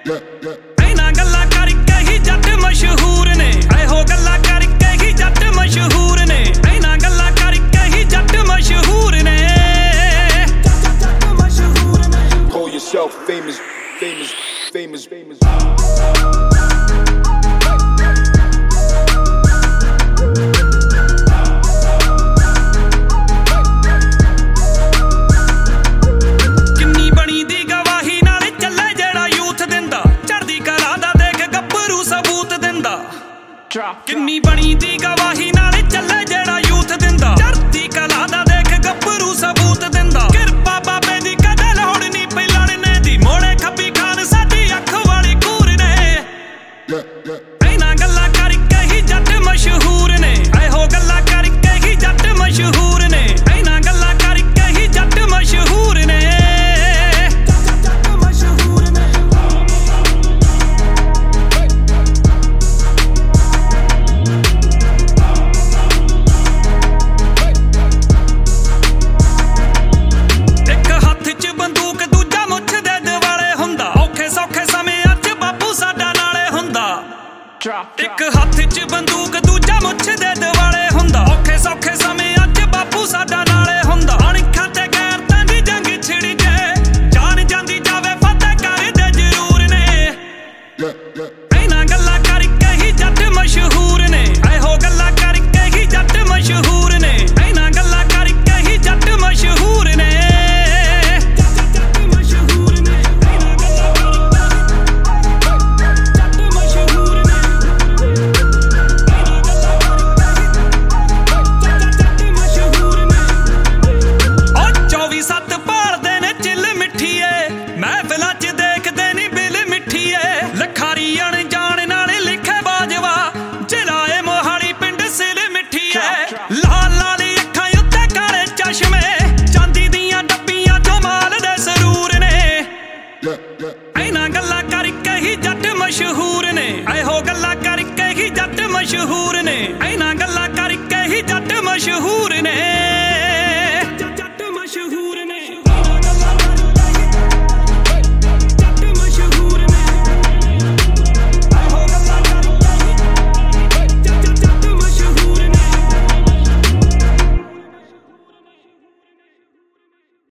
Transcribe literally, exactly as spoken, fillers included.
ਇਹਨਾਂ ਗੱਲਾਂ ਕਰਕੇ ਹੀ ਜੱਟ ਮਸ਼ਹੂਰ ਨੇ, ਇਹੋ ਗੱਲਾਂ ਕਰਕੇ ਹੀ ਜੱਟ ਮਸ਼ਹੂਰ ਨੇ, ਇਹਨਾਂ ਗੱਲਾਂ ਕਰਕੇ ਹੀ ਜੱਟ ਮਸ਼ਹੂਰ ਨੇ। Call yourself famous, famous, famous, famous. ਕਿੰਨੀ ਬਣੀ ਦੀ ਗਵਾਹੀ ਨਾਲੇ ਚੱਲੇ ਜਿਹੜਾ ਯੂਥ ਦਿੰਦਾ, ਚੜ੍ਹਦੀ ਕਲਾ ਦਾ ਦੇਖ ਗੱਭਰੂ ਸਬੂਤ ਦਿੰਦਾ। ਕਿਰਪਾ ਬਾਬੇ ਦੀ ਕਦੇ ਲੋੜ ਨਹੀਂ ਪਈ ਲੜਨੇ ਦੀ, ਮੋੜੇ ਖੱਬੀ ਖਾਨ ਸਾਡੀ ਅੱਖ ਵਾਲੀ ਕੂਰ ਨੇ। ਇਹਨਾਂ ਗੱਲਾਂ ਕਰਕੇ ਹੀ ਜੱਟ ਮਸ਼ਹੂਰ ਨੇ, ਇਹੋ ਗੱਲਾਂ ਕਰਕੇ ਹੀ ਜੱਟ ਮਸ਼ਹੂਰ ਨੇ, ਇਹਨਾਂ ਗੱਲਾਂ ਕਰਕੇ ਹੀ ਜੱਟ ਮਸ਼ਹੂਰ ਨੇ। ਇੱਕ ਹੱਥ 'ਚ ਬੰਦੂਕ ਦੂਜਾ ਮੁੱਛ ਦੇ ਦਿਵਾਲੇ ਹੁੰਦਾ, ਔਖੇ ਸੌਖੇ ਸਮੇਂ ਅੱਜ ਬਾਪੂ ਸਾਡਾ ਨਾਲੇ ਹੁੰਦਾ। ਅਣਖਾਂ ਤੇ ਗੈਰਤਾਂ ਦੀ ਜੰਗ ਛਿੜੀ ਜੇ ਜਾਨ ਜਾਂਦੀ ਜਾਵੇ ਫਤਿਹ ਕਰਦੇ ਜ਼ਰੂਰ ਨੇ। ਇਹਨਾਂ ਗੱਲਾਂ ਕਰਕੇ ਹੀ ਜੱਟ ਮਸ਼ਹੂਰ ਨੇ, ਇਹੋ ਗੱਲਾਂ ਕਰਕੇ ਹੀ ਜੱਟ ਮਸ਼ਹੂਰ ਨੇ, ਇਹਨਾਂ ਗੱਲਾਂ ਕਰਕੇ ਹੀ ਜੱਟ ਮਸ਼ਹੂਰ ਨੇ। ਲਾਲ ਲਾਲ ਅੱਖਾਂ ਉੱਤੇ ਕਾਲੇ ਚਸ਼ਮੇ, ਚਾਂਦੀ ਦੀਆਂ ਡੱਬੀਆਂ ਚੋਂ ਮਾਲ ਦੇ ਸਰੂਰ ਨੇ। ਇਹਨਾਂ ਗੱਲਾਂ ਕਰਕੇ ਹੀ ਜੱਟ ਮਸ਼ਹੂਰ ਨੇ, ਇਹੋ ਗੱਲਾਂ ਕਰਕੇ ਹੀ ਜੱਟ ਮਸ਼ਹੂਰ ਨੇ, ਇਹਨਾਂ ਗੱਲਾਂ ਕਰਕੇ ਹੀ ਜੱਟ ਮਸ਼ਹੂਰ